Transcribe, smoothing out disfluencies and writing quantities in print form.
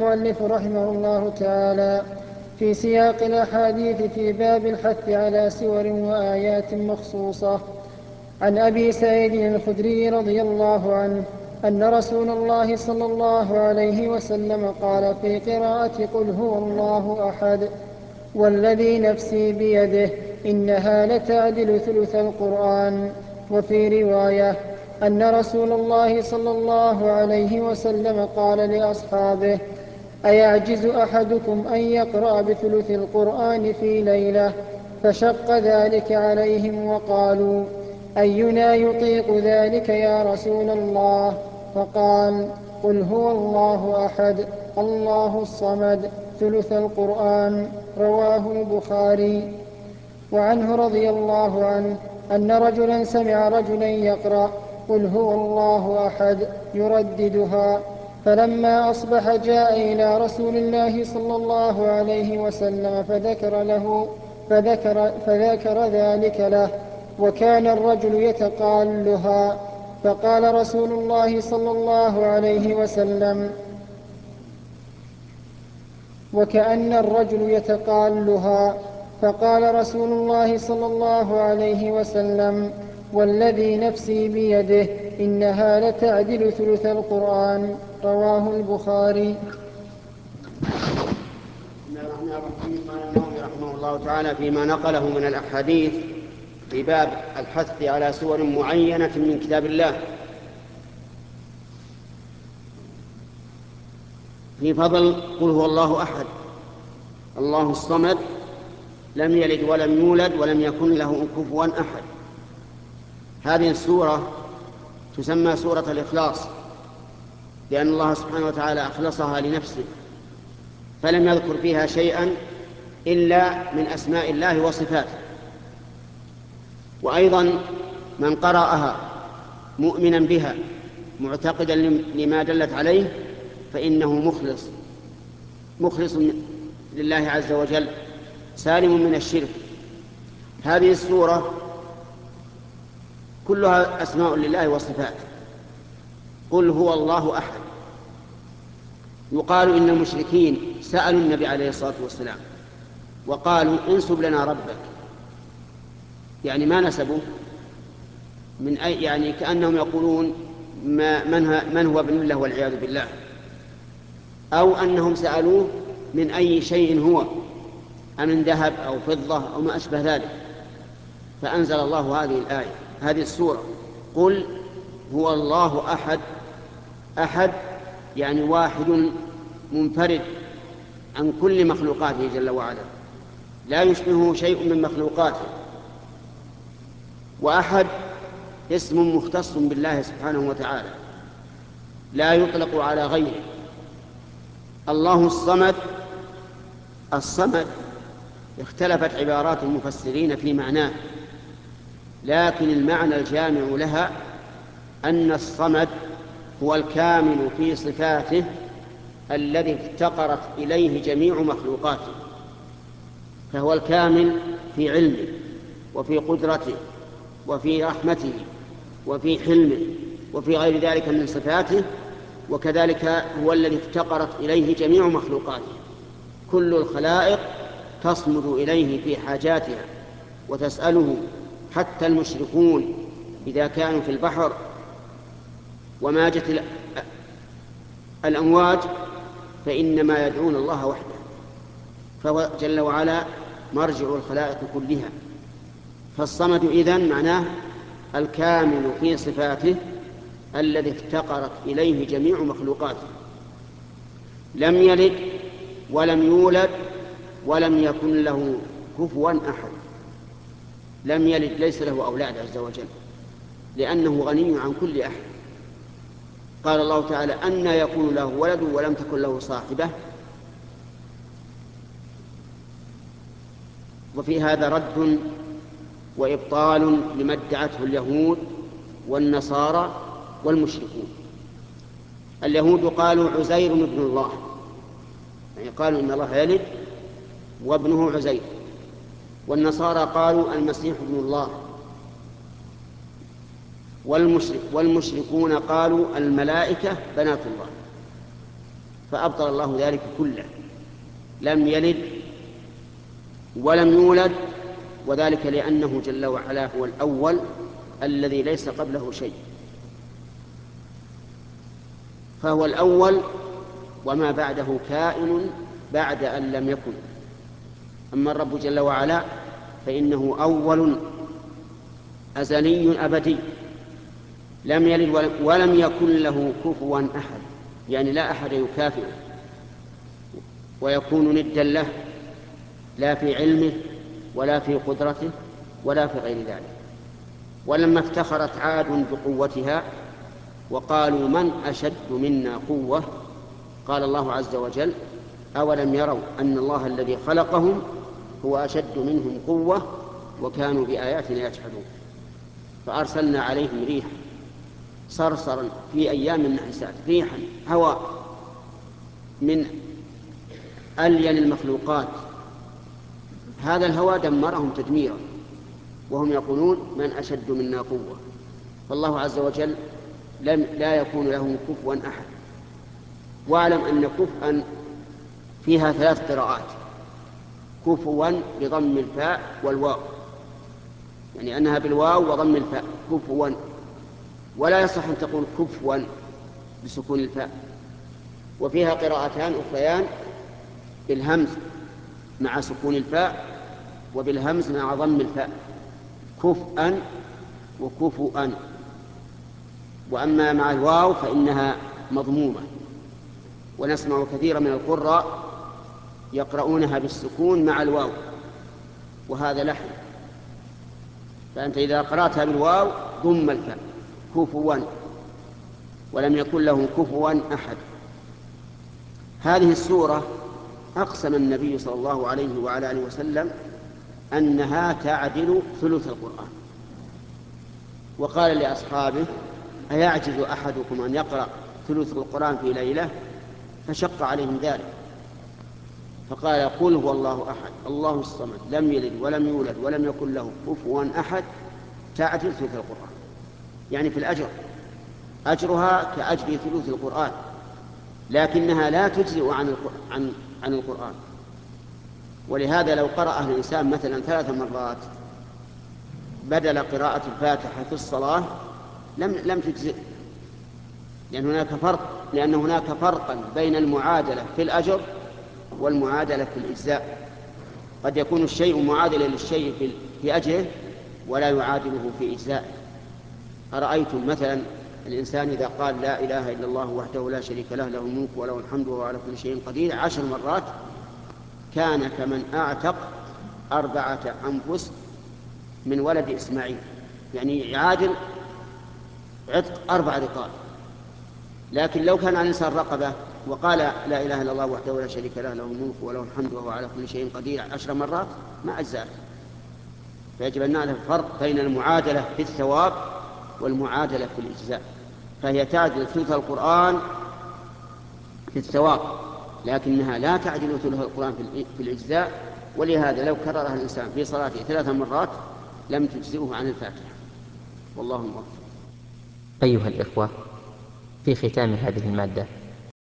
المؤلف رحمه الله تعالى في سياق الأحاديث في باب الحث على سور وآيات مخصوصة. عن أبي سعيد الخدري رضي الله عنه أن رسول الله صلى الله عليه وسلم قال في قراءة قل هو الله أحد: والذي نفسي بيده إنها لتعدل ثلث القرآن. وفي رواية أن رسول الله صلى الله عليه وسلم قال لأصحابه: أيعجز أحدكم أن يقرأ بثلث القرآن في ليلة؟ فشق ذلك عليهم وقالوا: أينا يطيق ذلك يا رسول الله؟ فقال: قل هو الله أحد الله الصمد ثلث القرآن. رواه البخاري. وعنه رضي الله عنه أن رجلا سمع رجلا يقرأ قل هو الله أحد يرددها، فلما أصبح جاء إلى رسول الله صلى الله عليه وسلم فذكر ذلك له، وكان الرجل يتقالها، فقال رسول الله صلى الله عليه وسلم: وكأن الرجل يتقالها، فقال رسول الله صلى الله عليه وسلم: والذي نفسي بيده إنها لتعدل ثلث القرآن. رواه البخاري. بسم الله الرحمن الرحيم. قال النووي رحمه الله تعالى فيما نقله من الأحاديث في باب الحث على سور معينة من كتاب الله في فضل قل هو الله أحد الله الصمد لم يلد ولم يولد ولم يكن له كفوا أحد. هذه السورة تسمى سورة الإخلاص، لأن الله سبحانه وتعالى أخلصها لنفسه، فلم يذكر فيها شيئا إلا من أسماء الله وصفاته. وأيضا من قرأها مؤمنا بها معتقدا لما دلت عليه فإنه مخلص لله عز وجل، سالم من الشرك. هذه السورة كلها أسماء لله وصفات. قل هو الله أحد. يقال إن المشركين سألوا النبي عليه الصلاة والسلام وقالوا: انسب لنا ربك، يعني ما نسبوا من أي، يعني كأنهم يقولون من هو ابن الله والعياذ بالله، أو أنهم سألوه من أي شيء هو، أمن ذهب أو فضة أو ما أشبه ذلك. فأنزل الله هذه الآية، هذه السورة: قل هو الله أحد. أحد يعني واحد منفرد عن كل مخلوقاته جل وعلا، لا يشبهه شيء من مخلوقاته. وأحد اسم مختص بالله سبحانه وتعالى لا يطلق على غيره. الله الصمد. الصمد اختلفت عبارات المفسرين في معناه، لكن المعنى الجامع لها أن الصمد هو الكامل في صفاته الذي افتقرت إليه جميع مخلوقاته، فهو الكامل في علمه وفي قدرته وفي رحمته وفي حلمه وفي غير ذلك من صفاته، وكذلك هو الذي افتقرت إليه جميع مخلوقاته. كل الخلائق تصمد إليه في حاجاتها وتسأله، حتى المشركون إذا كانوا في البحر وماجت الأمواج فإنما يدعون الله وحده، فهو جل وعلا مرجع الخلائق كلها. فالصمد إذن معناه الكامل في صفاته الذي افتقرت إليه جميع مخلوقاته، لم يلد ولم يولد ولم يكن له كفوا أحد. لم يلد، ليس له أولاد عز وجل، لأنه غني عن كل أحد. قال الله تعالى: أن يكون له ولد ولم تكن له صاحبة. وفي هذا رد وإبطال لما ادعته اليهود والنصارى والمشركون. اليهود قالوا عزير ابن الله، يعني قالوا إن الله يلد وابنه عزير. والنصارى قالوا المسيح ابن الله. والمشركون قالوا الملائكة بنات الله. فأبطل الله ذلك كله، لم يلد ولم يولد، وذلك لأنه جل وعلا هو الأول الذي ليس قبله شيء، فهو الأول وما بعده كائن بعد أن لم يكن. أما الرب جل وعلا فإنه أول أزلي أبدي، لم يلد ولم يكن له كفوا أحد، يعني لا أحد يكافئه ويكون ندا له، لا في علمه ولا في قدرته ولا في غير ذلك. ولما افتخرت عاد بقوتها وقالوا من أشد منا قوة، قال الله عز وجل أولم يروا أن الله الذي خلقهم هو أشد منهم قوة وكانوا بآياتنا يجحدون. فأرسلنا عليهم ريحا صرصرا في أيام نحسات، ريحا هواء من ألين المخلوقات، هذا الهواء دمرهم تدميرا وهم يقولون من أشد منا قوة. فالله عز وجل لا يكون له كفوا أحد. واعلم أن كفءا فيها 3 قراءات: كفوا بضم الفاء والواو، يعني أنها بالواو وضم الفاء كفوا، ولا يصح أن تقول كفوا بسكون الفاء. وفيها قراءتان أخريان بالهمز مع سكون الفاء وبالهمز مع ضم الفاء، كفءا وكفؤا. وأما مع الواو فإنها مضمومة، ونسمع كثيرا من القراء يقرؤونها بالسكون مع الواو، وهذا لحن. فأنت إذا قرأتها بالواو ضم الفاء كفوا، ولم يكن له كفوا أحد. هذه السورة أقسم النبي صلى الله عليه وعلى آله وسلم أنها تعدل ثلث القرآن، وقال لأصحابه أيعجز أحدكم أن يقرأ ثلث القرآن في ليلة؟ فشق عليهم ذلك، فقال قل هو الله أحد الله الصمد لم يلد ولم يولد ولم يكن له كفوا أحد، تعدل ثلث القرآن، يعني في الأجر أجرها كأجر ثلث القرآن، لكنها لا تجزئ عن القرآن. ولهذا لو قرأ الإنسان مثلا 3 مرات بدل قراءة الفاتحة في الصلاة لم تجزئ، لأن هناك فرقا بين المعادلة في الأجر والمعادلة في الإجزاء. قد يكون الشيء معادلا للشيء في أجره ولا يعادله في إجزائه. أرأيتم مثلا الإنسان إذا قال لا إله إلا الله وحده لا شريك له له الملك وله الحمد وهو على كل شيء قدير 10 مرات، كان كمن أعتق 4 أنفس من ولد إسماعيل، يعني يعادل عتق 4 رقاب. لكن لو كان الإنسان رقبة وقال لا إله إلا الله وحده لا شريك له له الملك وله الحمد وهو على كل شيء قدير 10 مرات ما أجزاء. فيجب أن نعرف الفرق بين المعادلة في الثواب والمعادلة في الإجزاء. فهي تعدل ثلث القرآن في الثواب، لكنها لا تعدل ثلث القرآن في الإجزاء. ولهذا لو كررها الإنسان في صلاته 3 مرات لم تجزئه عن الفاتحة، والله موفق. أيها الإخوة، في ختام هذه المادة